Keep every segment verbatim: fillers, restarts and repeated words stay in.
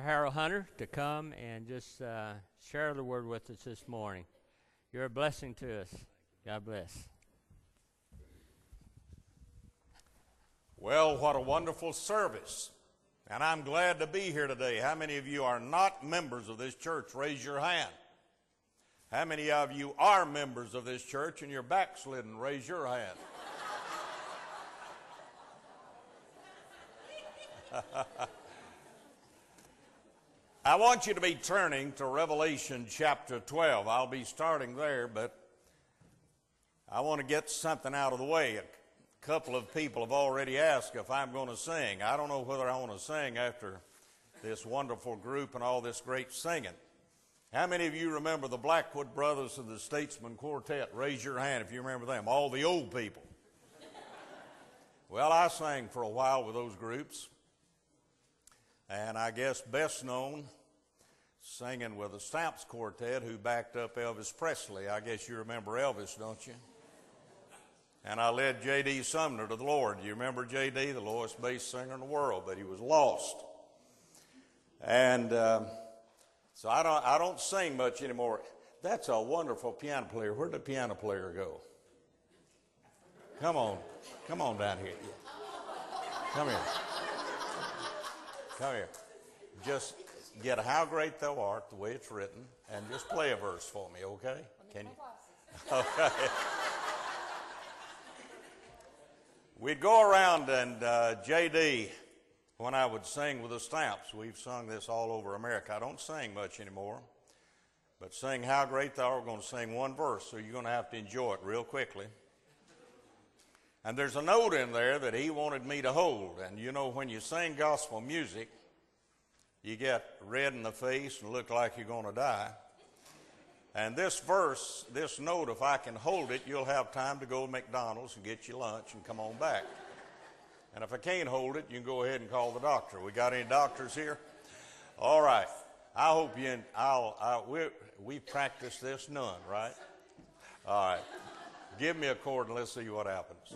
Harold Hunter to come and just uh, share the word with us this morning. You're a blessing to us. God bless. Well, what a wonderful service. And I'm glad to be here today. How many of you are not members of this church? Raise your hand. How many of you are members of this church and you're backslidden? Raise your hand. I want you to be turning to Revelation chapter twelve. I'll be starting there, but I want to get something out of the way. A couple of people have already asked if I'm going to sing. I don't know whether I want to sing after this wonderful group and all this great singing. How many of you remember the Blackwood Brothers and the Statesman Quartet? Raise your hand if you remember them. All the old people. Well, I sang for a while with those groups. And I guess best known, singing with the Stamps Quartet, who backed up Elvis Presley. I guess you remember Elvis, don't you? And I led J D Sumner to the Lord. You remember J D, the lowest bass singer in the world, but he was lost. And uh, so I don't, I don't sing much anymore. That's a wonderful piano player. Where'd the piano player go? Come on. Come on down here. Come here. Come here. Just get How Great Thou Art, the way it's written, and just play a verse for me, okay? Can you? Okay. We'd go around and uh, J D, when I would sing with the Stamps, we've sung this all over America. I don't sing much anymore, but sing How Great Thou Art. We're going to sing one verse, so you're going to have to enjoy it real quickly. And there's a note in there that he wanted me to hold. And you know, when you sing gospel music, you get red in the face and look like you're going to die. And this verse, this note, if I can hold it, you'll have time to go to McDonald's and get your lunch and come on back. And if I can't hold it, you can go ahead and call the doctor. We got any doctors here? All right. I hope you, I'll, I, we, we practice this none, right? All right. Give me a chord and let's see what happens.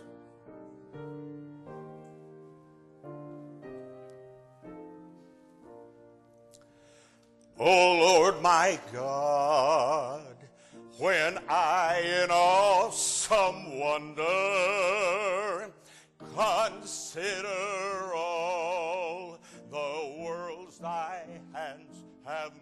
Oh Lord my God, when I in awesome wonder consider all the worlds thy hands have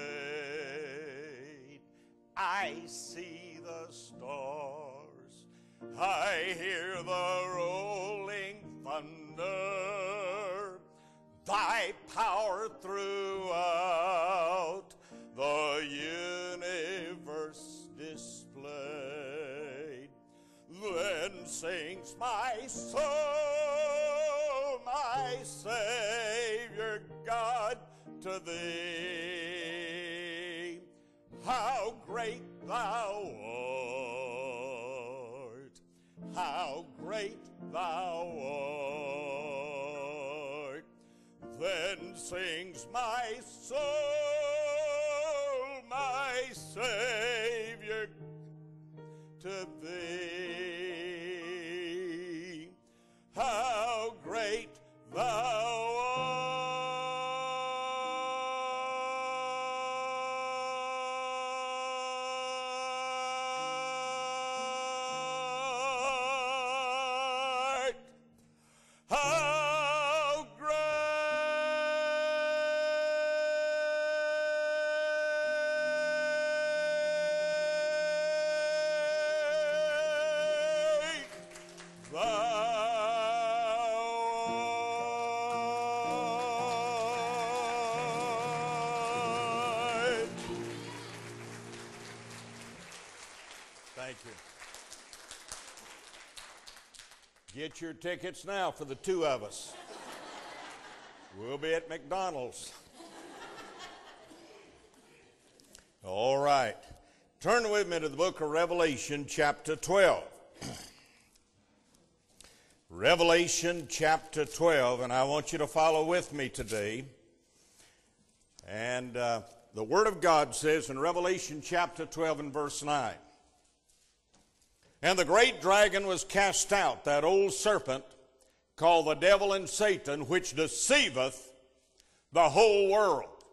made, I see the stars, I hear the rolling thunder, thy power throughout the universe displayed. Then sings my soul, my Savior God, to thee. How great thou art, how great thou art. Then sings my soul, my Savior, to thee. How great thou art. How great thou art. Thank you. Get your tickets now for the two of us. We'll be at McDonald's. All right. Turn with me to the book of Revelation, chapter twelve. Revelation, chapter twelve, and I want you to follow with me today. And uh, the Word of God says in Revelation, chapter twelve, and verse nine, "And the great dragon was cast out, that old serpent, called the devil and Satan, which deceiveth the whole world."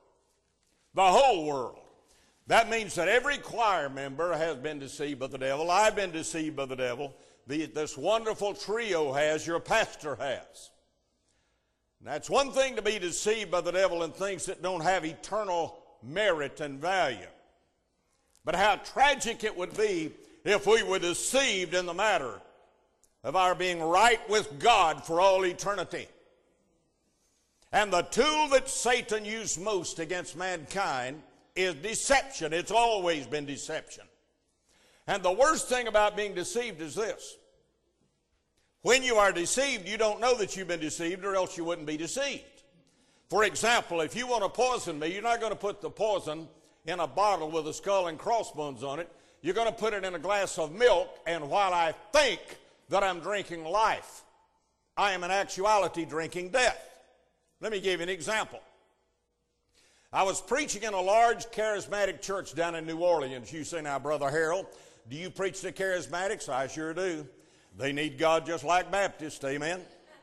The whole world. That means that every choir member has been deceived by the devil. I've been deceived by the devil. The, this wonderful trio has, your pastor has. That's one thing to be deceived by the devil in things that don't have eternal merit and value. But how tragic it would be if we were deceived in the matter of our being right with God for all eternity. And the tool that Satan used most against mankind is deception. It's always been deception. And the worst thing about being deceived is this. When you are deceived, you don't know that you've been deceived, or else you wouldn't be deceived. For example, if you want to poison me, you're not going to put the poison in a bottle with a skull and crossbones on it. You're going to put it in a glass of milk, and while I think that I'm drinking life, I am in actuality drinking death. Let me give you an example. I was preaching in a large charismatic church down in New Orleans. You say, now, Brother Harold, do you preach to charismatics? I sure do. They need God just like Baptists, amen?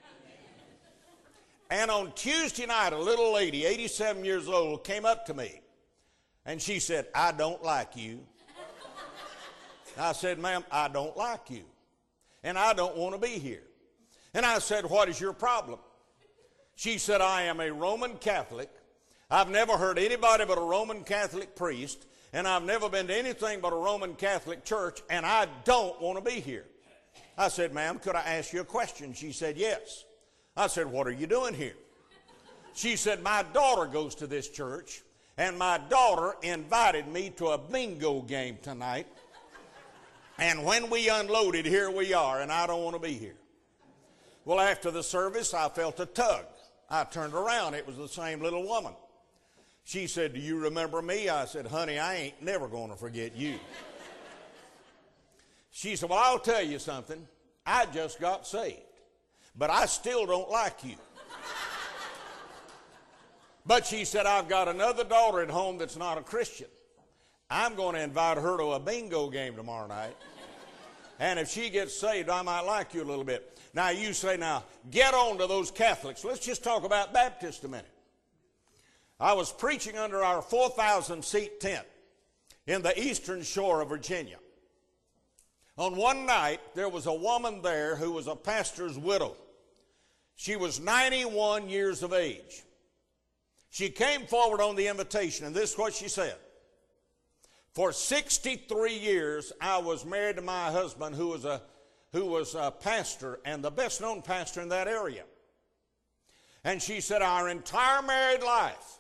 And on Tuesday night, a little lady, eighty-seven years old, came up to me, and she said, I don't like you. I said, ma'am, I don't like you, and I don't want to be here. And I said, what is your problem? She said, I am a Roman Catholic. I've never heard anybody but a Roman Catholic priest, and I've never been to anything but a Roman Catholic church, and I don't want to be here. I said, ma'am, could I ask you a question? She said, yes. I said, what are you doing here? She said, my daughter goes to this church, and my daughter invited me to a bingo game tonight, and when we unloaded, here we are, and I don't want to be here. Well, after the service, I felt a tug. I turned around. It was the same little woman. She said, do you remember me? I said, honey, I ain't never going to forget you. She said, well, I'll tell you something. I just got saved, but I still don't like you. But she said, I've got another daughter at home that's not a Christian. I'm going to invite her to a bingo game tomorrow night. And if she gets saved, I might like you a little bit. Now, you say, now, get on to those Catholics. Let's just talk about Baptists a minute. I was preaching under our four thousand seat tent in the eastern shore of Virginia. On one night, there was a woman there who was a pastor's widow. She was ninety-one years of age. She came forward on the invitation, and this is what she said. For sixty-three years, I was married to my husband, who was a, who was a pastor and the best-known pastor in that area. And she said, our entire married life,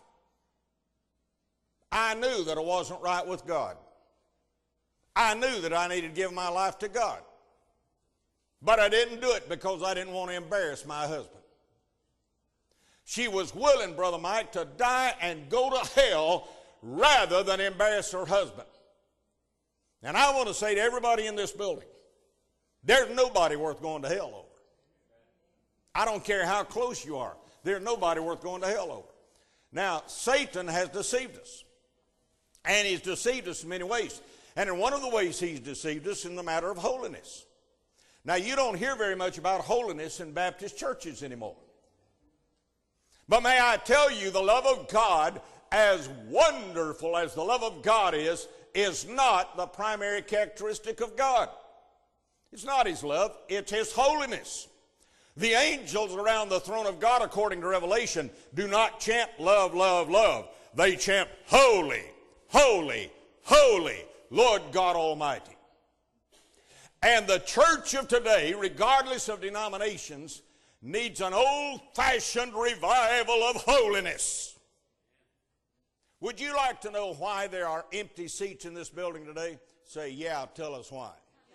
I knew that I wasn't right with God. I knew that I needed to give my life to God. But I didn't do it because I didn't want to embarrass my husband. She was willing, Brother Mike, to die and go to hell rather than embarrass her husband. And I want to say to everybody in this building, there's nobody worth going to hell over. I don't care how close you are. There's nobody worth going to hell over. Now, Satan has deceived us. And he's deceived us in many ways. And in one of the ways he's deceived us in the matter of holiness. Now, you don't hear very much about holiness in Baptist churches anymore. But may I tell you, the love of God, as wonderful as the love of God is, is not the primary characteristic of God. It's not his love, it's his holiness. The angels around the throne of God, according to Revelation, do not chant love, love, love. They chant holy, holy, holy, Lord God Almighty. And the church of today, regardless of denominations, needs an old-fashioned revival of holiness. Would you like to know why there are empty seats in this building today? Say, yeah, tell us why.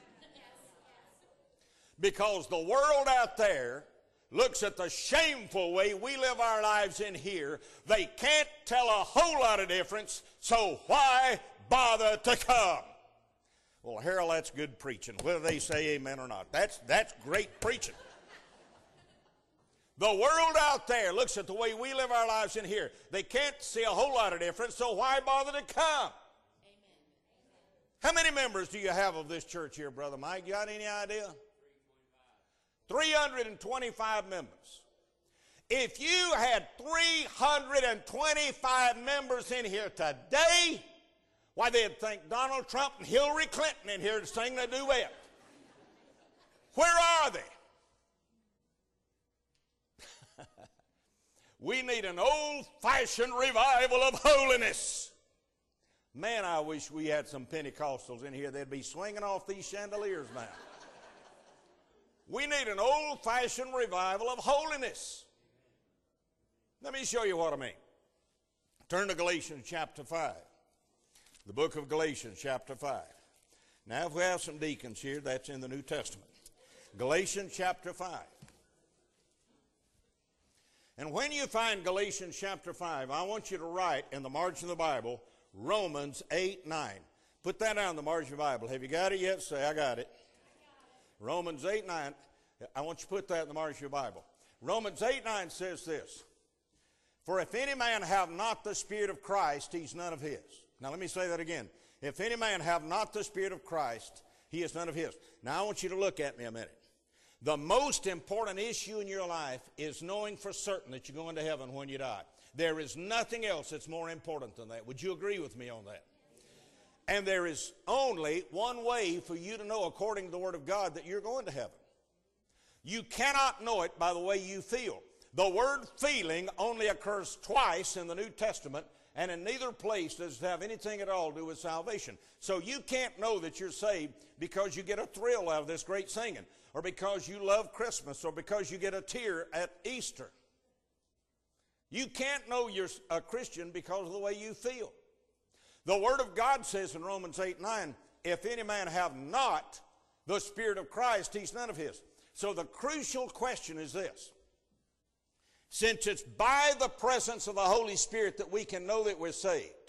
Because the world out there looks at the shameful way we live our lives in here. They can't tell a whole lot of difference, so why bother to come? Well, Harold, that's good preaching, whether they say amen or not. That's, that's great preaching. The world out there looks at the way we live our lives in here. They can't see a whole lot of difference, so why bother to come? Amen. How many members do you have of this church here, Brother Mike? You got any idea? three hundred twenty-five members. If you had three hundred twenty-five members in here today, why, they'd think Donald Trump and Hillary Clinton in here to sing the duet. Where are they? We need an old-fashioned revival of holiness. Man, I wish we had some Pentecostals in here. They'd be swinging off these chandeliers now. We need an old-fashioned revival of holiness. Let me show you what I mean. Turn to Galatians chapter five. The book of Galatians chapter five. Now, if we have some deacons here, that's in the New Testament. Galatians chapter five. And when you find Galatians chapter five, I want you to write in the margin of the Bible, Romans eight nine. Put that down in the margin of the Bible. Have you got it yet? Say, I got it. Romans eight nine. I want you to put that in the margin of your Bible. Romans eight nine says this. For if any man have not the Spirit of Christ, he's none of his. Now let me say that again. If any man have not the Spirit of Christ, he is none of his. Now I want you to look at me a minute. The most important issue in your life is knowing for certain that you're going to heaven when you die. There is nothing else that's more important than that. Would you agree with me on that? And there is only one way for you to know, according to the Word of God, that you're going to heaven. You cannot know it by the way you feel. The word feeling only occurs twice in the New Testament, and in neither place does it have anything at all to do with salvation. So you can't know that you're saved because you get a thrill out of this great singing, or because you love Christmas, or because you get a tear at Easter. You can't know you're a Christian because of the way you feel. The Word of God says in Romans eight nine, if any man have not the Spirit of Christ, he's none of his. So the crucial question is this. Since it's by the presence of the Holy Spirit that we can know that we're saved,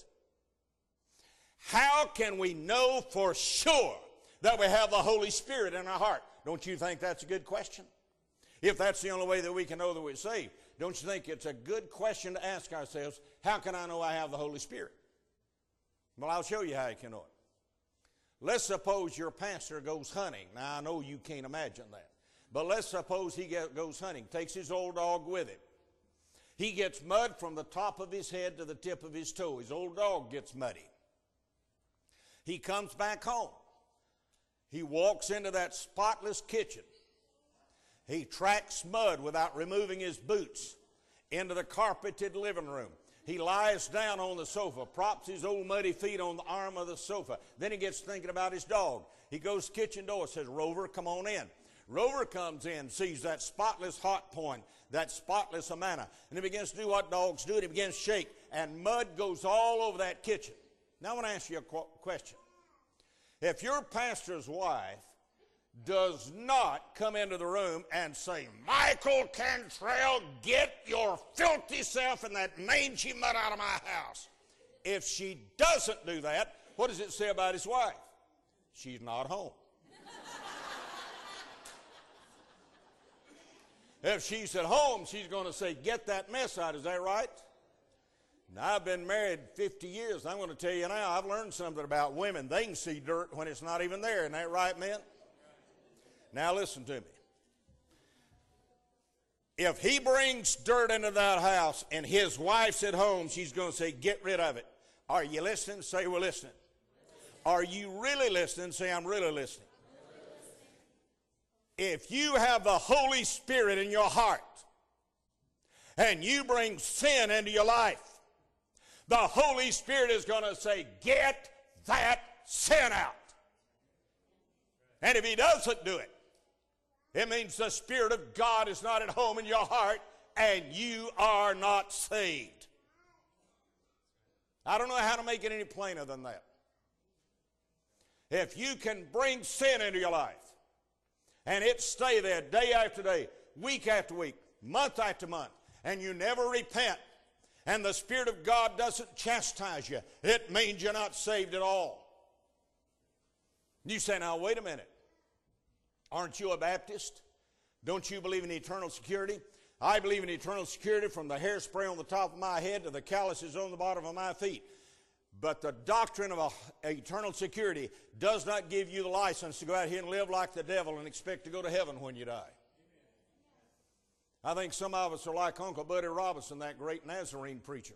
how can we know for sure that we have the Holy Spirit in our heart? Don't you think that's a good question? If that's the only way that we can know that we're saved, don't you think it's a good question to ask ourselves, how can I know I have the Holy Spirit? Well, I'll show you how you can know it. Let's suppose your pastor goes hunting. Now, I know you can't imagine that. But let's suppose he get, goes hunting, takes his old dog with him. He gets mud from the top of his head to the tip of his toe. His old dog gets muddy. He comes back home. He walks into that spotless kitchen. He tracks mud without removing his boots into the carpeted living room. He lies down on the sofa, props his old muddy feet on the arm of the sofa. Then he gets thinking about his dog. He goes to the kitchen door, says, Rover, come on in. Rover comes in, sees that spotless hot point, that spotless Amana, and he begins to do what dogs do, and he begins to shake, and mud goes all over that kitchen. Now I want to ask you a qu- question. If your pastor's wife does not come into the room and say, Michael Cantrell, get your filthy self and that mangy mud out of my house. If she doesn't do that, what does it say about his wife? She's not home. If she's at home, she's going to say, get that mess out. Is that right? Now, I've been married fifty years. I'm going to tell you now, I've learned something about women. They can see dirt when it's not even there. Isn't that right, men? Now, listen to me. If he brings dirt into that house and his wife's at home, she's going to say, get rid of it. Are you listening? Say, we're listening. Are you really listening? Say, I'm really listening. If you have the Holy Spirit in your heart and you bring sin into your life, the Holy Spirit is going to say, get that sin out. And if he doesn't do it, it means the Spirit of God is not at home in your heart and you are not saved. I don't know how to make it any plainer than that. If you can bring sin into your life, and it stay there day after day, week after week, month after month, and you never repent, and the Spirit of God doesn't chastise you, it means you're not saved at all. You say, now, wait a minute. Aren't you a Baptist? Don't you believe in eternal security? I believe in eternal security from the hairspray on the top of my head to the calluses on the bottom of my feet. But the doctrine of a, eternal security does not give you the license to go out here and live like the devil and expect to go to heaven when you die. I think some of us are like Uncle Buddy Robinson, that great Nazarene preacher.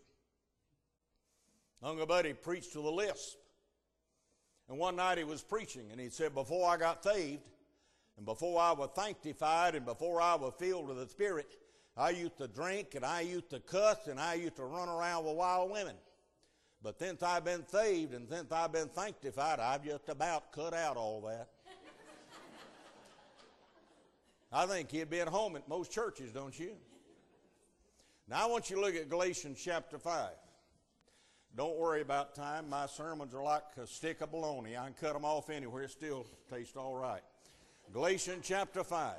Uncle Buddy preached to the lisp. And one night he was preaching, and he said, before I got saved, and before I was sanctified, and before I was filled with the Spirit, I used to drink, and I used to cuss, and I used to run around with wild women. But since I've been saved, and since I've been sanctified, I've just about cut out all that. I think he'd be at home at most churches, don't you? Now I want you to look at Galatians chapter five. Don't worry about time. My sermons are like a stick of bologna. I can cut them off anywhere. It still tastes all right. Galatians chapter five.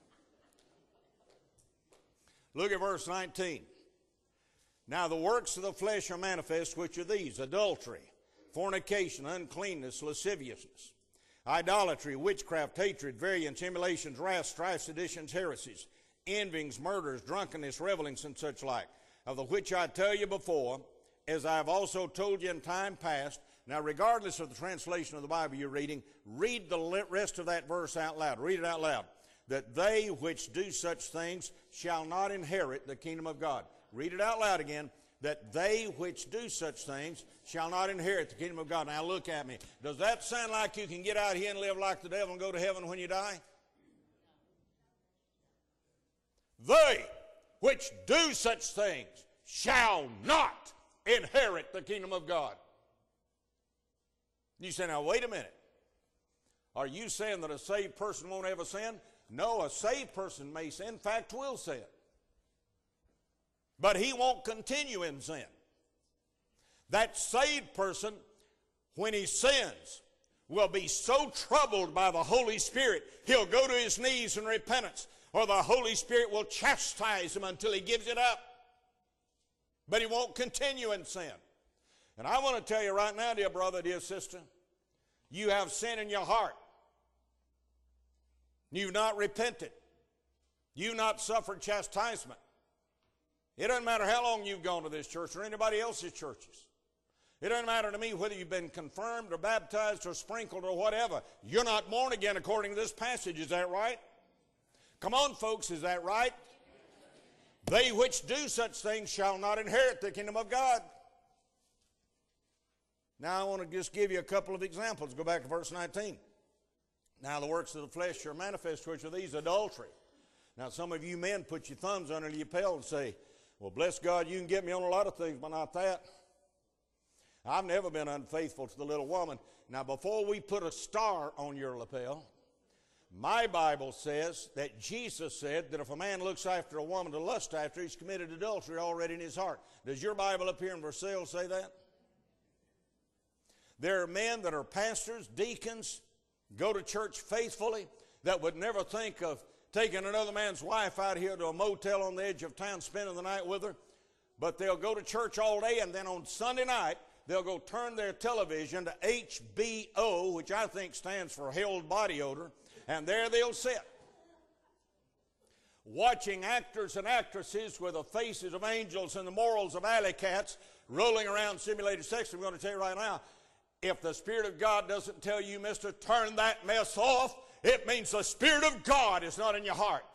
Look at verse nineteen. Now the works of the flesh are manifest, which are these: adultery, fornication, uncleanness, lasciviousness, idolatry, witchcraft, hatred, variance, emulations, wrath, strife, seditions, heresies, envyings, murders, drunkenness, revelings, and such like, of the which I tell you before, as I have also told you in time past. Now, regardless of the translation of the Bible you're reading, read the rest of that verse out loud. Read it out loud. That they which do such things shall not inherit the kingdom of God. Read it out loud again. That they which do such things shall not inherit the kingdom of God. Now, look at me. Does that sound like you can get out here and live like the devil and go to heaven when you die? They which do such things shall not inherit the kingdom of God. You say, now wait a minute. Are you saying that a saved person won't ever sin? No, a saved person may sin. In fact, will sin. But he won't continue in sin. That saved person, when he sins, will be so troubled by the Holy Spirit, he'll go to his knees in repentance, or the Holy Spirit will chastise him until he gives it up. But he won't continue in sin. And I want to tell you right now, dear brother, dear sister, you have sin in your heart. You've not repented. You've not suffered chastisement. It doesn't matter how long you've gone to this church or anybody else's churches. It doesn't matter to me whether you've been confirmed or baptized or sprinkled or whatever. You're not born again according to this passage. Is that right? Come on, folks, is that right? They which do such things shall not inherit the kingdom of God. Now I want to just give you a couple of examples. Go back to verse nineteen. Now the works of the flesh are manifest, which are these: adultery. Now some of you men put your thumbs under your lapel and say, well, bless God, you can get me on a lot of things, but not that. I've never been unfaithful to the little woman. Now before we put a star on your lapel, my Bible says that Jesus said that if a man looks after a woman to lust after, he's committed adultery already in his heart. Does your Bible up here in Versailles say that? There are men that are pastors, deacons, go to church faithfully, that would never think of taking another man's wife out here to a motel on the edge of town, spending the night with her. But they'll go to church all day, and then on Sunday night, they'll go turn their television to H B O, which I think stands for held body odor, and there they'll sit, watching actors and actresses with the faces of angels and the morals of alley cats rolling around simulated sex. I'm going to tell you right now, if the Spirit of God doesn't tell you, mister, turn that mess off, it means the Spirit of God is not in your heart.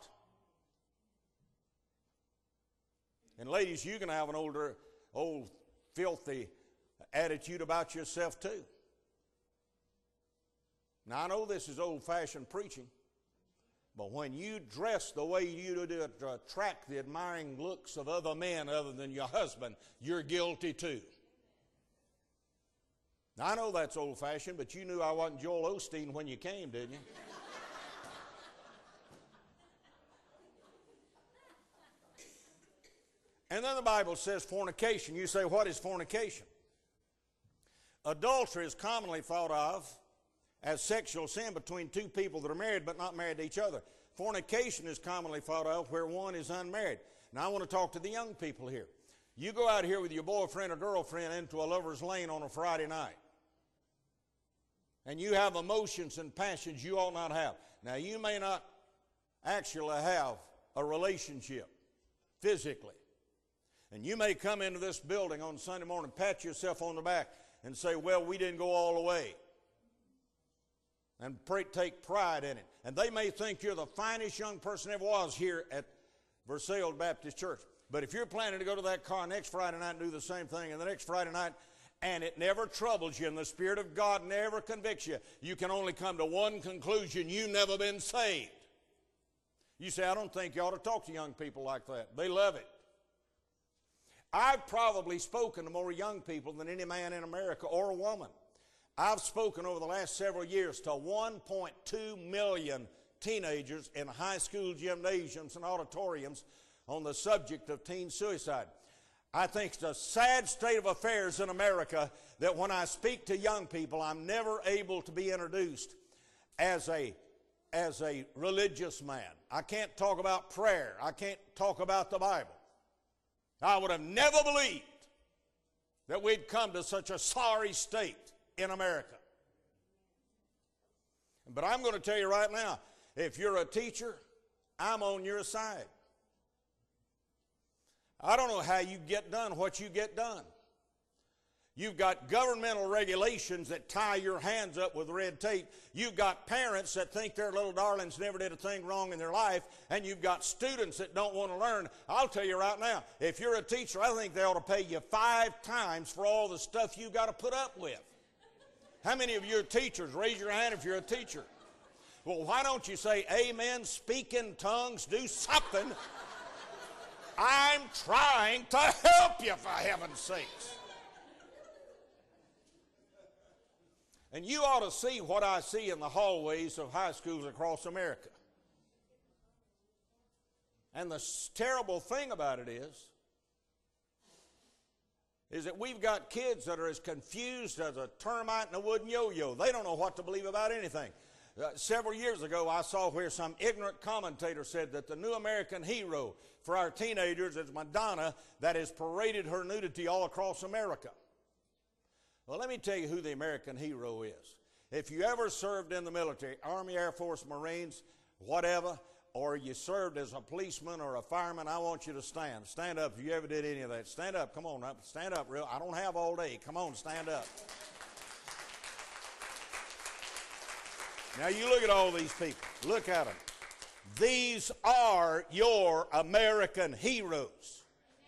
And ladies, you can have an older, old, filthy attitude about yourself too. Now, I know this is old-fashioned preaching, but when you dress the way you do to attract the admiring looks of other men other than your husband, you're guilty too. Now, I know that's old-fashioned, but you knew I wasn't Joel Osteen when you came, didn't you? And then the Bible says fornication. You say, what is fornication? Adultery is commonly thought of as sexual sin between two people that are married but not married to each other. Fornication is commonly thought of where one is unmarried. Now I want to talk to the young people here. You go out here with your boyfriend or girlfriend into a lover's lane on a Friday night, and you have emotions and passions you ought not have. Now you may not actually have a relationship physically, and you may come into this building on Sunday morning, pat yourself on the back, and say, well, we didn't go all the way, and pray, take pride in it. And they may think you're the finest young person ever was here at Versailles Baptist Church. But if you're planning to go to that car next Friday night and do the same thing, and the next Friday night, and it never troubles you, and the Spirit of God never convicts you, you can only come to one conclusion: you've never been saved. You say, I don't think you ought to talk to young people like that. They love it. I've probably spoken to more young people than any man in America or a woman. I've spoken over the last several years to one point two million teenagers in high school gymnasiums and auditoriums on the subject of teen suicide. I think it's a sad state of affairs in America that when I speak to young people, I'm never able to be introduced as a, as a religious man. I can't talk about prayer. I can't talk about the Bible. I would have never believed that we'd come to such a sorry state in America. But I'm going to tell you right now, if you're a teacher, I'm on your side. I don't know how you get done what you get done. You've got governmental regulations that tie your hands up with red tape. You've got parents that think their little darlings never did a thing wrong in their life. And you've got students that don't want to learn. I'll tell you right now, if you're a teacher, I think they ought to pay you five times for all the stuff you've got to put up with. How many of you are teachers? Raise your hand if you're a teacher. Well, why don't you say amen, speak in tongues, do something? I'm trying to help you, for heaven's sakes. And you ought to see what I see in the hallways of high schools across America. And the terrible thing about it is, is that we've got kids that are as confused as a termite in a wooden yo-yo. They don't know what to believe about anything. Uh, several years ago, I saw where some ignorant commentator said that the new American hero for our teenagers is Madonna, that has paraded her nudity all across America. Well, let me tell you who the American hero is. If you ever served in the military, Army, Air Force, Marines, whatever, or you served as a policeman or a fireman, I want you to stand. Stand up if you ever did any of that. Stand up. Come on. Stand up real. I don't have all day. Come on, stand up. Now you look at all these people. Look at them. These are your American heroes.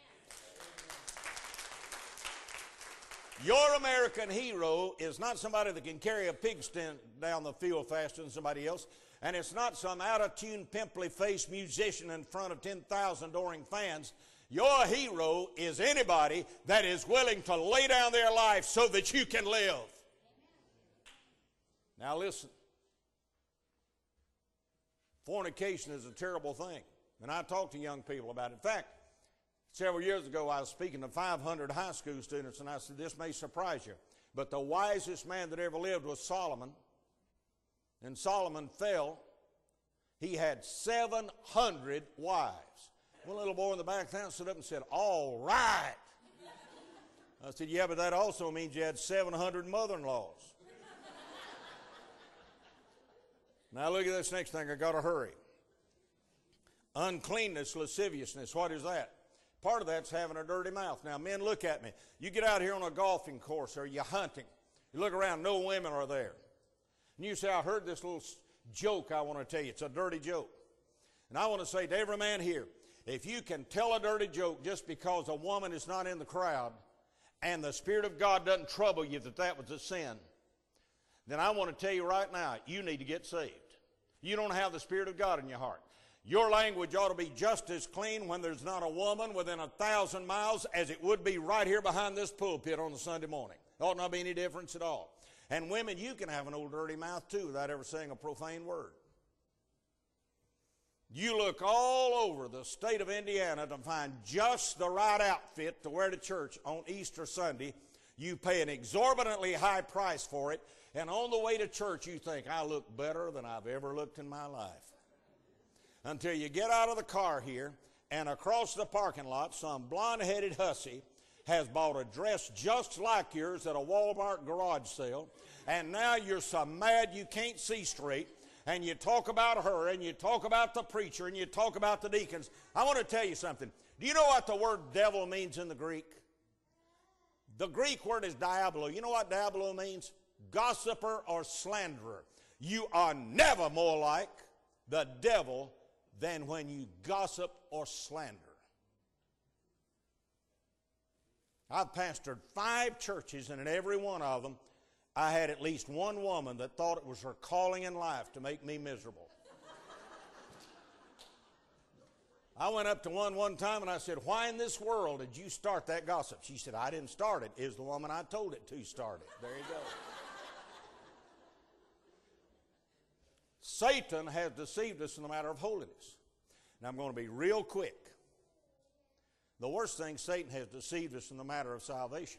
Your American hero is not somebody that can carry a pig stent down the field faster than somebody else. And it's not some out-of-tune, pimply-faced musician in front of ten thousand adoring fans. Your hero is anybody that is willing to lay down their life so that you can live. Now listen. Fornication is a terrible thing. And I talk to young people about it. In fact, several years ago I was speaking to five hundred high school students, and I said, this may surprise you, but the wisest man that ever lived was Solomon. And Solomon fell. He had seven hundred wives. One little boy in the back there stood up and said, all right. I said, yeah, but that also means you had seven hundred mother-in-laws. Now look at this next thing. I got to hurry. Uncleanness, lasciviousness. What is that? Part of that's having a dirty mouth. Now, men, look at me. You get out here on a golfing course or you're hunting. You look around, no women are there. And you say, I heard this little joke I want to tell you. It's a dirty joke. And I want to say to every man here, if you can tell a dirty joke just because a woman is not in the crowd and the Spirit of God doesn't trouble you that that was a sin, then I want to tell you right now, you need to get saved. You don't have the Spirit of God in your heart. Your language ought to be just as clean when there's not a woman within a thousand miles as it would be right here behind this pulpit on a Sunday morning. There ought not be any difference at all. And women, you can have an old dirty mouth too without ever saying a profane word. You look all over the state of Indiana to find just the right outfit to wear to church on Easter Sunday. You pay an exorbitantly high price for it, and on the way to church you think, I look better than I've ever looked in my life. Until you get out of the car here, and across the parking lot, some blonde-headed hussy has bought a dress just like yours at a Walmart garage sale, and now you're so mad you can't see straight, and you talk about her, and you talk about the preacher, and you talk about the deacons. I want to tell you something. Do you know what the word devil means in the Greek? The Greek word is diabolo. You know what diabolo means? Gossiper or slanderer. You are never more like the devil than when you gossip or slander. I've pastored five churches, and in every one of them, I had at least one woman that thought it was her calling in life to make me miserable. I went up to one one time and I said, "Why in this world did you start that gossip?" She said, "I didn't start it. It was the woman I told it to start it." There you go. Satan has deceived us in the matter of holiness. Now I'm going to be real quick. The worst thing, Satan has deceived us in the matter of salvation.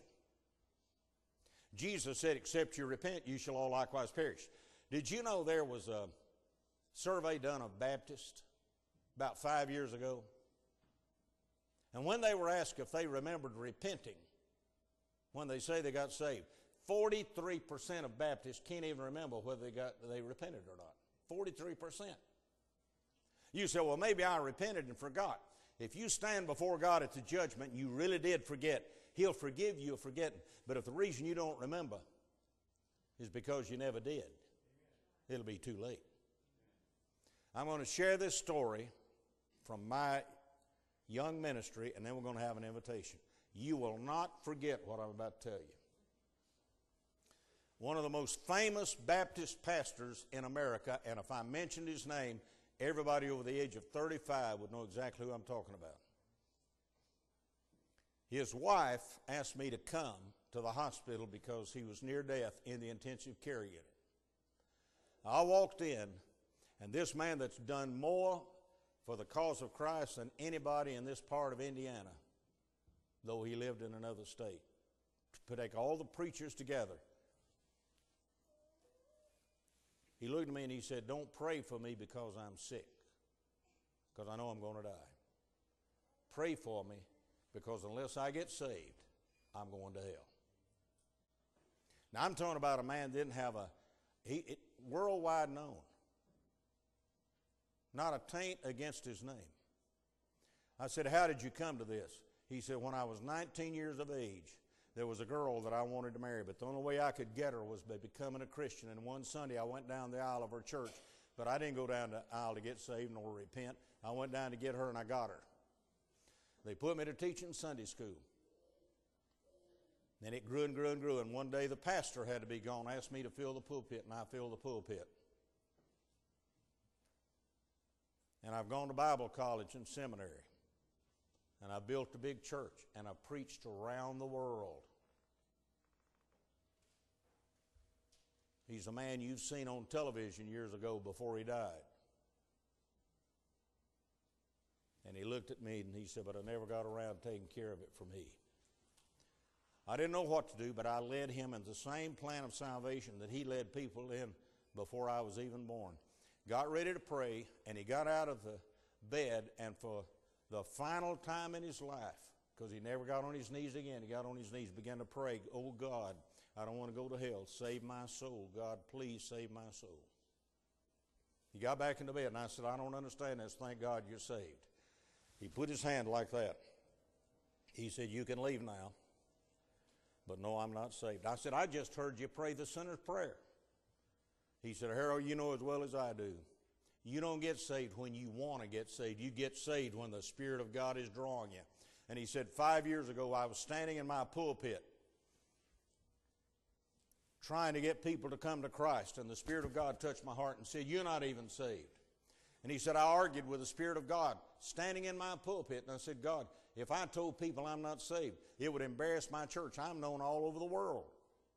Jesus said, "Except you repent, you shall all likewise perish." Did you know there was a survey done of Baptists about five years ago? And when they were asked if they remembered repenting when they say they got saved, forty-three percent of Baptists can't even remember whether they got they repented or not. forty-three percent. You say, "Well, maybe I repented and forgot." If you stand before God at the judgment and you really did forget, He'll forgive you for forgetting. But if the reason you don't remember is because you never did, it'll be too late. I'm going to share this story from my young ministry, and then we're going to have an invitation. You will not forget what I'm about to tell you. One of the most famous Baptist pastors in America, and if I mentioned his name, everybody over the age of thirty-five would know exactly who I'm talking about. His wife asked me to come to the hospital because he was near death in the intensive care unit. I walked in, and this man that's done more for the cause of Christ than anybody in this part of Indiana, though he lived in another state, to take all the preachers together. He looked at me and he said, "Don't pray for me because I'm sick, because I know I'm going to die. Pray for me because unless I get saved, I'm going to hell." Now, I'm talking about a man that didn't have a, he, it, worldwide known. Not a taint against his name. I said, "How did you come to this?" He said, "When I was nineteen years of age, there was a girl that I wanted to marry, but the only way I could get her was by becoming a Christian. And one Sunday I went down the aisle of her church, but I didn't go down the aisle to get saved nor repent. I went down to get her, and I got her. They put me to teaching Sunday school. Then it grew and grew and grew, and one day the pastor had to be gone, asked me to fill the pulpit, and I filled the pulpit. And I've gone to Bible college and seminary. And I built a big church, and I preached around the world. He's a man you've seen on television years ago before he died. And he looked at me and he said, "But I never got around taking care of it for me." I didn't know what to do, but I led him in the same plan of salvation that he led people in before I was even born. Got ready to pray, and he got out of the bed, and for the final time in his life, because he never got on his knees again, he got on his knees, began to pray, "Oh God, I don't want to go to hell. Save my soul. God, please save my soul." He got back into bed, and I said, "I don't understand this. Thank God you're saved." He put his hand like that. He said, "You can leave now." But no, I'm not saved. I said, "I just heard you pray the sinner's prayer." He said, "Harold, you know as well as I do. You don't get saved when you want to get saved. You get saved when the Spirit of God is drawing you." And he said, five years ago, I was standing in my pulpit trying to get people to come to Christ, and the Spirit of God touched my heart and said, "You're not even saved." And he said, I argued with the Spirit of God standing in my pulpit, and I said, "God, if I told people I'm not saved, it would embarrass my church. I'm known all over the world."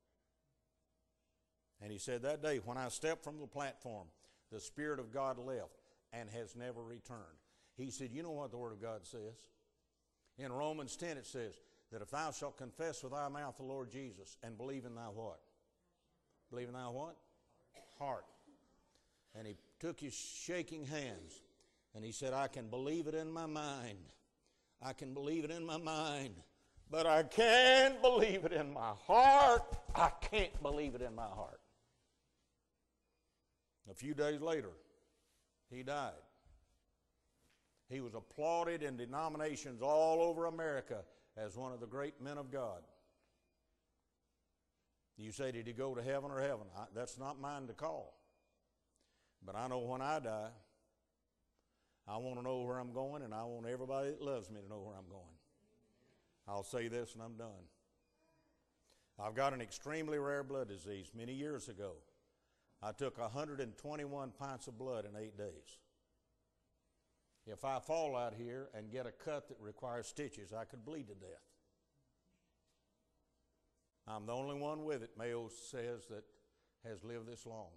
And he said, that day when I stepped from the platform, the Spirit of God left and has never returned. He said, "You know what the Word of God says? In Romans ten it says that if thou shalt confess with thy mouth the Lord Jesus and believe in thy what? Believe in thy what? Heart. And he took his shaking hands and he said, "I can believe it in my mind. I can believe it in my mind. But I can't believe it in my heart. I can't believe it in my heart." A few days later, he died. He was applauded in denominations all over America as one of the great men of God. You say, did he go to heaven or heaven? I, that's not mine to call. But I know when I die, I want to know where I'm going, and I want everybody that loves me to know where I'm going. I'll say this and I'm done. I've got an extremely rare blood disease. Many years ago, I took one hundred twenty-one pints of blood in eight days. If I fall out here and get a cut that requires stitches, I could bleed to death. I'm the only one with it, Mayo says, that has lived this long.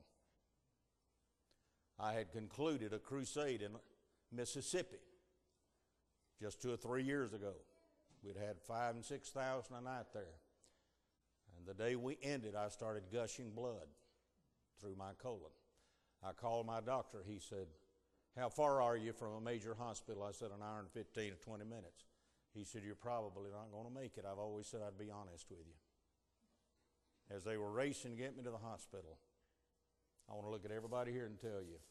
I had concluded a crusade in Mississippi just two or three years ago. We'd had five and six thousand a night there. And the day we ended, I started gushing blood through my colon. I called my doctor. He said, how far are you from a major hospital? I said, an hour and fifteen or twenty minutes. He said, you're probably not going to make it. I've always said I'd be honest with you. As they were racing to get me to the hospital, I want to look at everybody here and tell you,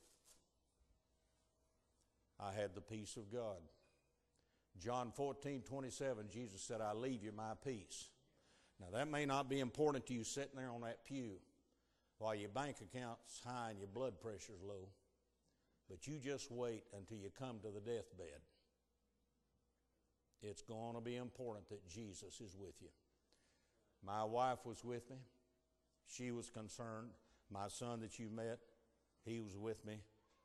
I had the peace of God. John fourteen twenty-seven, Jesus said, I leave you my peace. Now, that may not be important to you sitting there on that pew while your bank account's high and your blood pressure's low, but you just wait until you come to the deathbed. It's going to be important that Jesus is with you. My wife was with me. She was concerned. My son that you met, he was with me.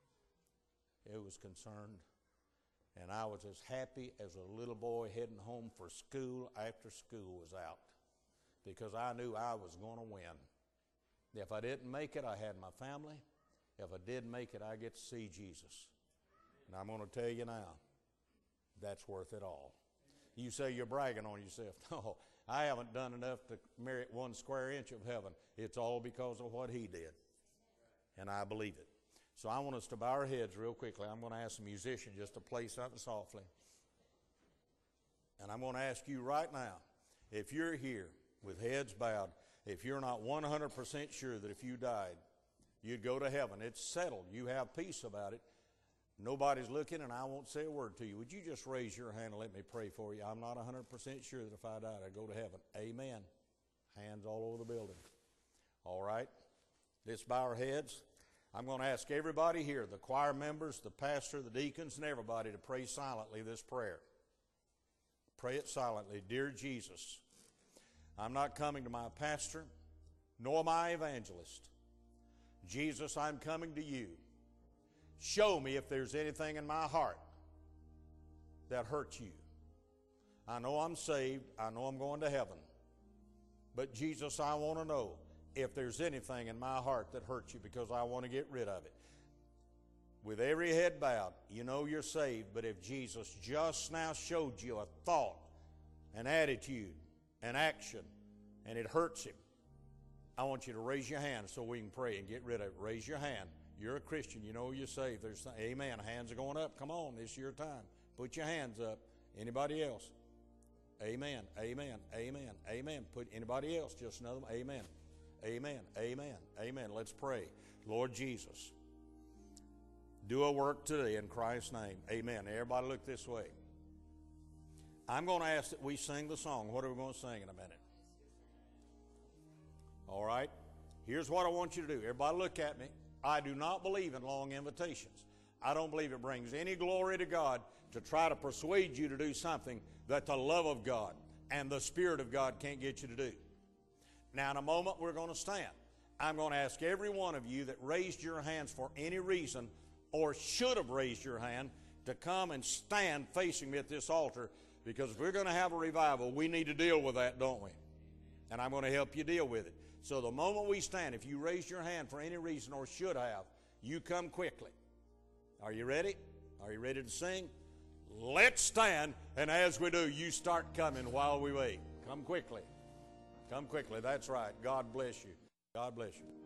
He was concerned. And I was as happy as a little boy heading home for school after school was out, because I knew I was going to win. If I didn't make it, I had my family. If I did make it, I get to see Jesus. And I'm going to tell you now, that's worth it all. You say you're bragging on yourself. No, I haven't done enough to merit one square inch of heaven. It's all because of what he did. And I believe it. So I want us to bow our heads real quickly. I'm going to ask the musician just to play something softly. And I'm going to ask you right now, if you're here with heads bowed, if you're not one hundred percent sure that if you died, you'd go to heaven, it's settled. You have peace about it. Nobody's looking, and I won't say a word to you. Would you just raise your hand and let me pray for you? I'm not one hundred percent sure that if I died, I'd go to heaven. Amen. Hands all over the building. All right. Let's bow our heads. I'm going to ask everybody here, the choir members, the pastor, the deacons, and everybody to pray silently this prayer. Pray it silently. Dear Jesus, I'm not coming to my pastor, nor my evangelist. Jesus, I'm coming to you. Show me if there's anything in my heart that hurts you. I know I'm saved. I know I'm going to heaven. But Jesus, I want to know if there's anything in my heart that hurts you, because I want to get rid of it. With every head bowed, you know you're saved, but if Jesus just now showed you a thought, an attitude, an action, and it hurts him, I want you to raise your hand so we can pray and get rid of it. Raise your hand. You're a Christian. You know you're saved. There's amen. Hands are going up. Come on. This is your time. Put your hands up. Anybody else? Amen. Amen. Amen. Amen. Put anybody else? Just another one. Amen. Amen. Amen. Amen. Let's pray. Lord Jesus, do a work today in Christ's name. Amen. Everybody look this way. I'm going to ask that we sing the song. What are we going to sing in a minute? All right. Here's what I want you to do. Everybody look at me. I do not believe in long invitations. I don't believe it brings any glory to God to try to persuade you to do something that the love of God and the Spirit of God can't get you to do. Now, in a moment, we're going to stand. I'm going to ask every one of you that raised your hands for any reason or should have raised your hand to come and stand facing me at this altar, because if we're going to have a revival, we need to deal with that, don't we? And I'm going to help you deal with it. So the moment we stand, if you raised your hand for any reason or should have, you come quickly. Are you ready? Are you ready to sing? Let's stand, and as we do, you start coming while we wait. Come quickly. Come quickly. That's right. God bless you. God bless you.